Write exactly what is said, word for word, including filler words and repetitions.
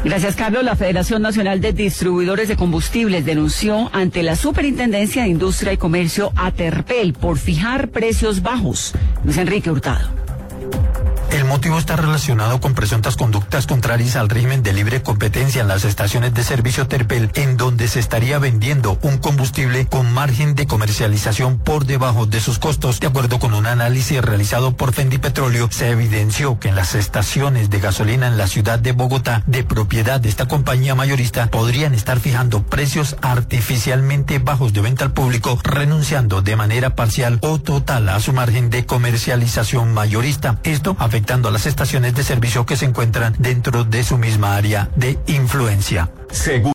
Gracias, Carlos. La Federación Nacional de Distribuidores de Combustibles denunció ante la Superintendencia de Industria y Comercio a Terpel por fijar precios bajos. Luis Enrique Hurtado. El motivo está relacionado con presuntas conductas contrarias al régimen de libre competencia en las estaciones de servicio Terpel, en donde se estaría vendiendo un combustible con margen de comercialización por debajo de sus costos. De acuerdo con un análisis realizado por Fendipetróleo, se evidenció que en las estaciones de gasolina en la ciudad de Bogotá, de propiedad de esta compañía mayorista, podrían estar fijando precios artificialmente bajos de venta al público, renunciando de manera parcial o total a su margen de comercialización mayorista. Esto afectando a las estaciones de servicio que se encuentran dentro de su misma área de influencia. Según